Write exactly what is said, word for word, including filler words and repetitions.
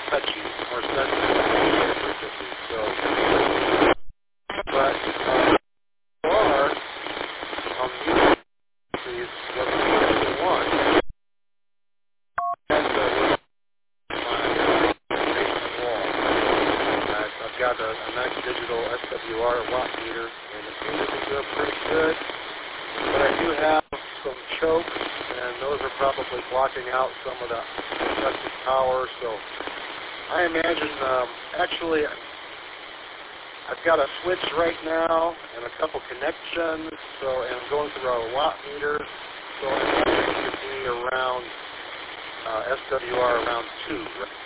touchy, more sensitive to frequency. So, but uh, are on these frequencies, what we want, and uh, my basement wall. I've, I've got a, a nice digital S W R watt meter, and it seems to be doing pretty good. But I do have some chokes, and those are probably blocking out some of the excessive power. So I imagine, um, actually, I've got a switch right now and a couple connections. So and I'm going through a watt meter. So I imagine it should be around uh, S W R around two. Right?